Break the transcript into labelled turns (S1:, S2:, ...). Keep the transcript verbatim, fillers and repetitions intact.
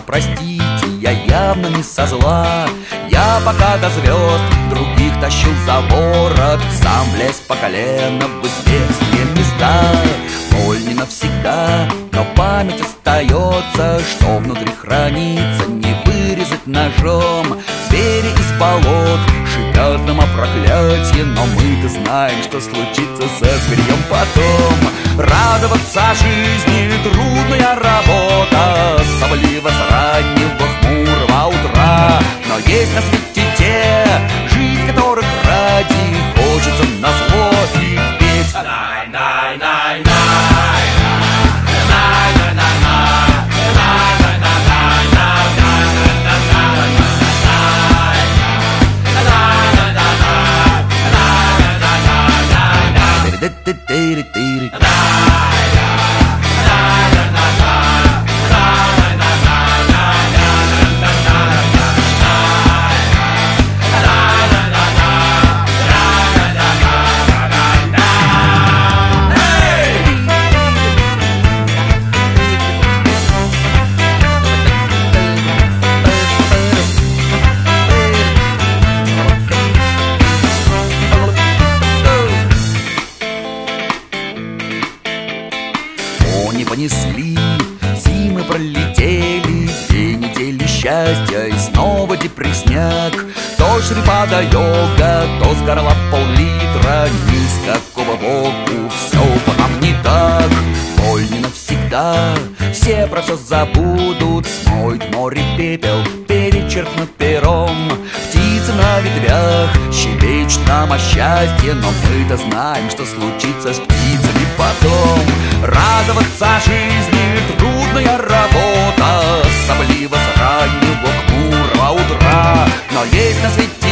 S1: простите, я явно не со зла. Я пока до звезд других тащил за ворот, сам влез по колено в известные места. Боль не навсегда, но память остается, что внутри хранится, не вырезать ножом. Звери из болот шипят нам о проклятии, но мы-то знаем, что случится со зверьем потом. Радоваться жизни — трудная работа, особливо с раннего хмурого утра. Но есть на свете те, жизнь которых ради хочется назло и петь. Не понесли, зимы пролетели, две недели счастья и снова депресняк. То шрипа да йога, то с горла пол-литра, ни с какого боку все по нам не так. Боль не навсегда, все про все забудут, смоет море пепел, перечеркнут пером. Птицы на ветвях щебечут нам о счастье, но мы-то знаем, что случится с птицами потом. Радоваться жизни — трудная работа, особливо с раннего хмурого утра. Но есть на свете